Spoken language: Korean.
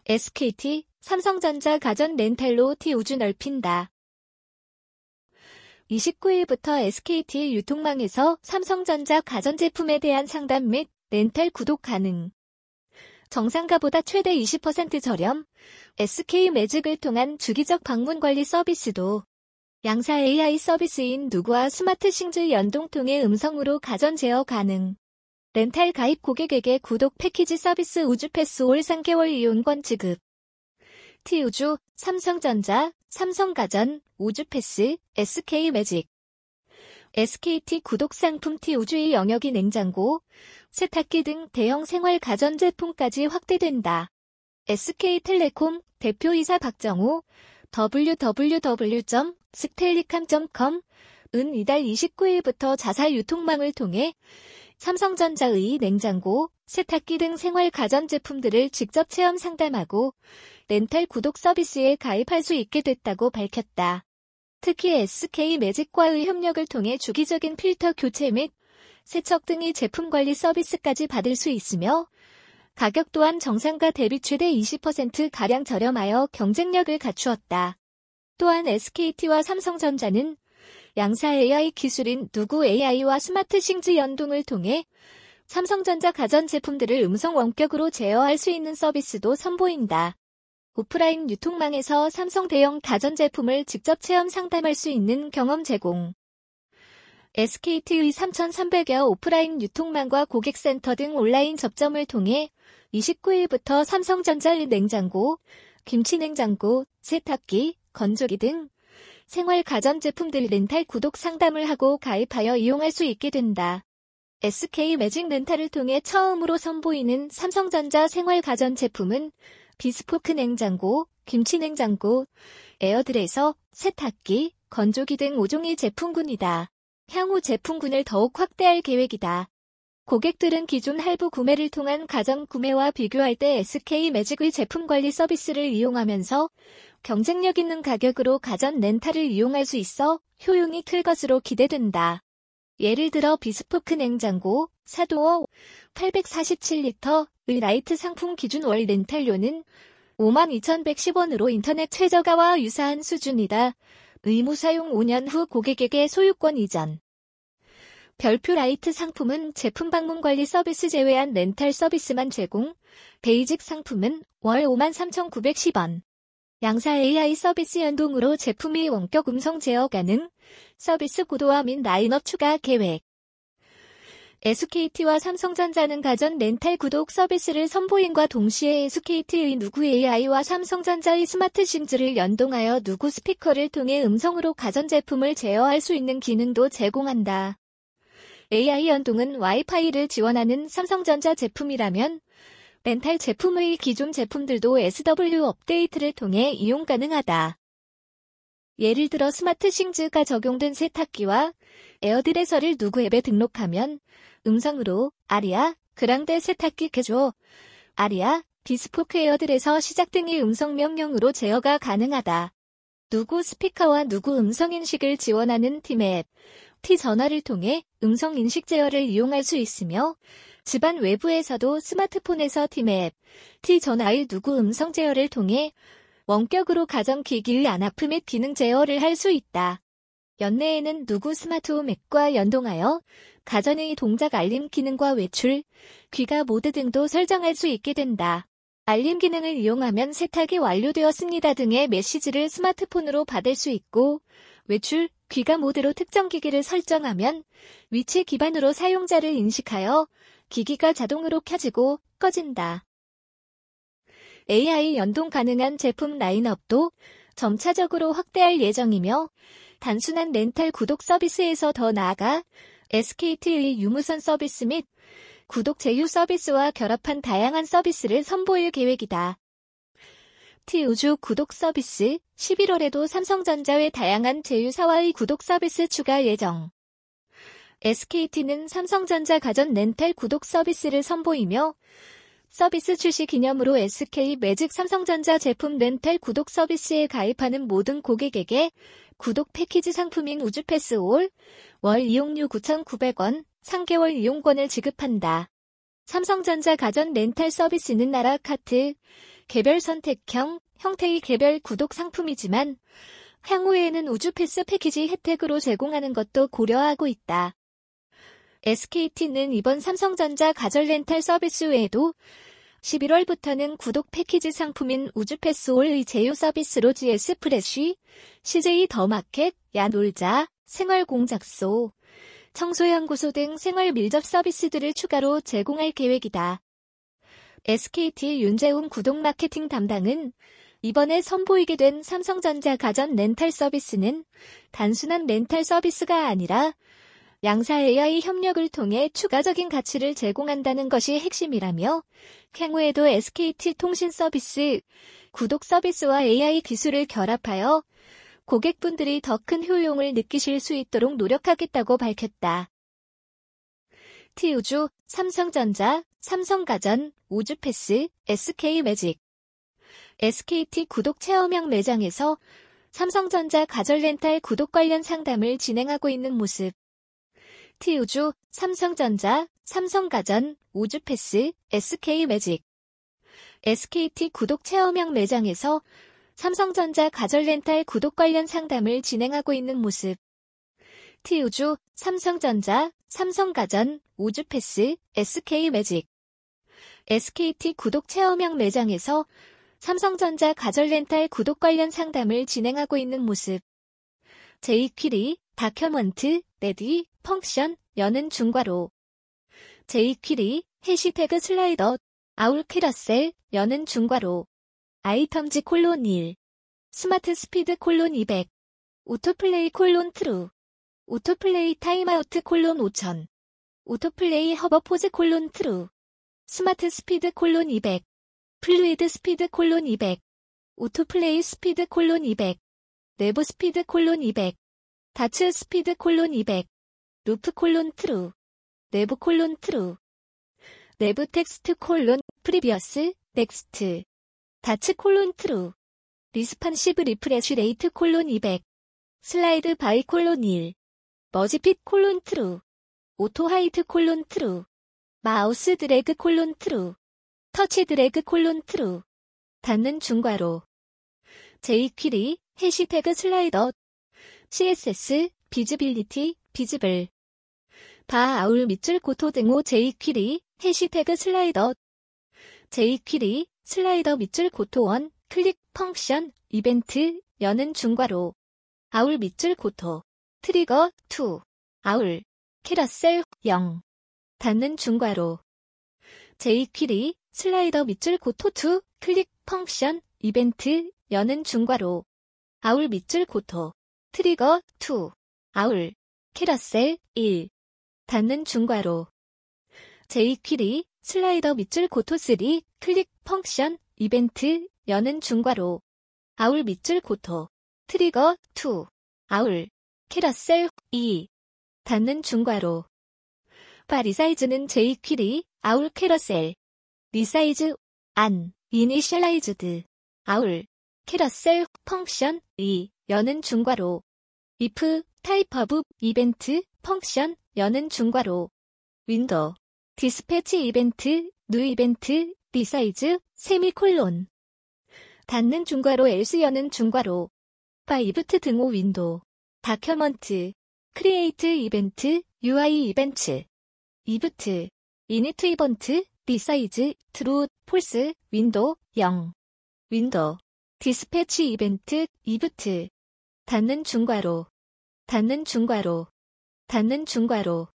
SKT, 삼성전자 가전 렌탈로 T 우주 넓힌다. 29일부터 SKT 유통망에서 삼성전자 가전제품에 대한 상담 및 렌탈 구독 가능. 정상가보다 최대 20% 저렴, SK매직을 통한 주기적 방문 관리 서비스도, 양사 AI 서비스인 누구와 스마트싱즈 연동 통해 음성으로 가전 제어 가능. 렌탈 가입 고객에게 구독 패키지 서비스 우주패스 올 3개월 이용권 지급. T우주, 삼성전자, 삼성가전, 우주패스, SK매직. SKT 구독 상품 T우주의 영역이 냉장고, 세탁기 등 대형 생활 가전제품까지 확대된다. SK텔레콤 대표이사 박정호, www.skellicom.com 은 이달 29일부터 자사 유통망을 통해 삼성전자의 냉장고, 세탁기 등 생활 가전제품들을 직접 체험 상담하고 렌탈 구독 서비스에 가입할 수 있게 됐다고 밝혔다. 특히 SK매직과의 협력을 통해 주기적인 필터 교체 및 세척 등의 제품 관리 서비스까지 받을 수 있으며 가격 또한 정상가 대비 최대 20%가량 저렴하여 경쟁력을 갖추었다. 또한 SKT와 삼성전자는 양사 AI 기술인 누구 AI와 스마트싱즈 연동을 통해 삼성전자 가전제품들을 음성 원격으로 제어할 수 있는 서비스도 선보인다. 오프라인 유통망에서 삼성 대형 가전제품을 직접 체험 상담할 수 있는 경험 제공. SKT의 3,300여 오프라인 유통망과 고객센터 등 온라인 접점을 통해 29일부터 삼성전자의 냉장고, 김치냉장고, 세탁기, 건조기 등 생활 가전제품들 렌탈 구독 상담을 하고 가입하여 이용할 수 있게 된다. SK매직 렌탈을 통해 처음으로 선보이는 삼성전자 생활 가전제품은 비스포크 냉장고, 김치냉장고, 에어드레서, 세탁기, 건조기 등 5종의 제품군이다. 향후 제품군을 더욱 확대할 계획이다. 고객들은 기존 할부 구매를 통한 가전 구매와 비교할 때 SK매직의 제품 관리 서비스를 이용하면서 경쟁력 있는 가격으로 가전 렌탈을 이용할 수 있어 효용이 클 것으로 기대된다. 예를 들어 비스포크 냉장고, 사도어 847리터의 라이트 상품 기준 월 렌탈료는 52,110원으로 인터넷 최저가와 유사한 수준이다. 의무 사용 5년 후 고객에게 소유권 이전. 별표 라이트 상품은 제품 방문 관리 서비스 제외한 렌탈 서비스만 제공, 베이직 상품은 월 53,910원. 양사 AI 서비스 연동으로 제품이 원격 음성 제어 가능, 서비스 고도화 및 라인업 추가 계획. SKT와 삼성전자는 가전 렌탈 구독 서비스를 선보임과 동시에 SKT의 누구 AI와 삼성전자의 스마트싱즈를 연동하여 누구 스피커를 통해 음성으로 가전제품을 제어할 수 있는 기능도 제공한다. AI 연동은 와이파이를 지원하는 삼성전자 제품이라면 렌탈 제품의 기존 제품들도 SW 업데이트를 통해 이용 가능하다. 예를 들어 스마트싱즈가 적용된 세탁기와 에어드레서를 누구 앱에 등록하면 음성으로 아리아, 그랑데 세탁기 개조, 아리아, 비스포크 에어드레서 시작 등의 음성 명령으로 제어가 가능하다. 누구 스피커와 누구 음성 인식을 지원하는 팀앱, T전화를 통해 음성 인식 제어를 이용할 수 있으며 집안 외부에서도 스마트폰에서 팀앱, T전화의 누구 음성 제어를 통해 원격으로 가전기기의 안아프 및 기능 제어를 할 수 있다. 연내에는 누구 스마트홈 앱과 연동하여 가전의 동작 알림 기능과 외출, 귀가 모드 등도 설정할 수 있게 된다. 알림 기능을 이용하면 세탁이 완료되었습니다 등의 메시지를 스마트폰으로 받을 수 있고, 외출, 귀가 모드로 특정 기기를 설정하면 위치 기반으로 사용자를 인식하여 기기가 자동으로 켜지고 꺼진다. AI 연동 가능한 제품 라인업도 점차적으로 확대할 예정이며 단순한 렌탈 구독 서비스에서 더 나아가 SKT의 유무선 서비스 및 구독 제휴 서비스와 결합한 다양한 서비스를 선보일 계획이다. T우주 구독 서비스 11월에도 삼성전자의 다양한 제휴사와의 구독 서비스 추가 예정. SKT는 삼성전자 가전 렌탈 구독 서비스를 선보이며 서비스 출시 기념으로 SK매직 삼성전자 제품 렌탈 구독 서비스에 가입하는 모든 고객에게 구독 패키지 상품인 우주패스 올, 월 이용료 9,900원, 3개월 이용권을 지급한다. 삼성전자 가전 렌탈 서비스는 아라카트, 개별 선택형 형태의 개별 구독 상품이지만 향후에는 우주 패스 패키지 혜택으로 제공하는 것도 고려하고 있다. SKT는 이번 삼성전자 가전 렌탈 서비스 외에도 11월부터는 구독 패키지 상품인 우주패스 올의 제휴 서비스로 GS 프레쉬, CJ 더마켓, 야놀자, 생활공작소, 청소연구소 등 생활 밀접 서비스들을 추가로 제공할 계획이다. SKT 윤재웅 구독 마케팅 담당은 이번에 선보이게 된 삼성전자 가전 렌탈 서비스는 단순한 렌탈 서비스가 아니라 양사의 협력을 통해 추가적인 가치를 제공한다는 것이 핵심이라며 향후에도 SKT 통신 서비스, 구독 서비스와 AI 기술을 결합하여 고객분들이 더 큰 효용을 느끼실 수 있도록 노력하겠다고 밝혔다. T우주, 삼성전자, 삼성가전, 우주패스, SK매직 SKT 구독 체험형 매장에서 삼성전자 가전 렌탈 구독 관련 상담을 진행하고 있는 모습. T우주, 삼성전자, 삼성가전, 우주패스, SK매직 SKT 구독 체험형 매장에서 삼성전자 가전 렌탈 구독 관련 상담을 진행하고 있는 모습. T우주, 삼성전자, 삼성가전, 우주패스, SK매직 SKT 구독 체험형 매장에서 삼성전자 가전 렌탈 구독 관련 상담을 진행하고 있는 모습. 제이퀴리, 다큐먼트, 레디, 펑션, 여는 중괄호. 제이퀴리, 해시태그 슬라이더, 아울 캐러셀, 여는 중괄호. 아이텀즈 콜론 1. 스마트 스피드 콜론 200. 오토플레이 콜론 트루. 오토플레이 타임아우트 콜론 5000. 오토플레이 허버포즈 콜론 트루. 스마트 스피드 콜론 200. 플루이드 스피드 콜론 200. 오토플레이 스피드 콜론 200. 내부 스피드 콜론 200. 다츠 스피드 콜론 200. 루프 콜론 트루. 내부 콜론 트루. 내부 텍스트 콜론 프리비어스 넥스트. 다츠 콜론 트루. 리스판시브 리프레쉬 레이트 콜론 200. 슬라이드 바이 콜론 1. 머지핏 콜론 트루. 오토 하이트 콜론 트루. 마우스 드래그 콜론 트루. 터치 드래그 콜론 트루. 닫는 중괄호. 제이퀴리, 해시태그 슬라이더. CSS, 비즈빌리티, 비즈블. 바 아울 밑줄 고토 등호 제이퀴리, 해시태그 슬라이더. 제이퀴리, 슬라이더 밑줄 고토 1, 클릭 펑션, 이벤트, 여는 중괄호. 아울 밑줄 고토. 트리거 2. 아울. 캐러셀 0. 닫는 중괄호. 제이퀴리, 슬라이더 밑줄 고토 2, 클릭 펑션, 이벤트, 여는 중괄호. 아울 밑줄 고토. 트리거 2. 아울. 캐러셀 1. 닫는 중괄호. 제이퀴리, 슬라이더 밑줄 고토 3, 클릭 펑션, 이벤트, 여는 중괄호. 아울 밑줄 고토. 트리거 2. 아울. 캐러셀 2. 닫는 중괄호. 바 리사이즈는 제이퀴리, 아울 캐러셀. 리사이즈, 안, 이니셜라이즈드. 아울. 캐러셀, 펑션, 2, 여는 중괄호. if, 타입 오브, 이벤트, 펑션, 여는 중괄호. 윈도우. 디스패치 이벤트, 뉴 이벤트, 리사이즈, 세미콜론. 닫는 중괄호 else 여는 중괄호. 바 이브트 등호 윈도우. 다큐먼트. 크리에이트 이벤트, UI 이벤트. 이브트. 이니트 이벤트, 리사이즈, 트루, 폴스, 윈도우, 0. 윈도우. 디스패치 이벤트, 이브트. 닫는 중괄호. 닫는 중괄호. 닫는 중괄호.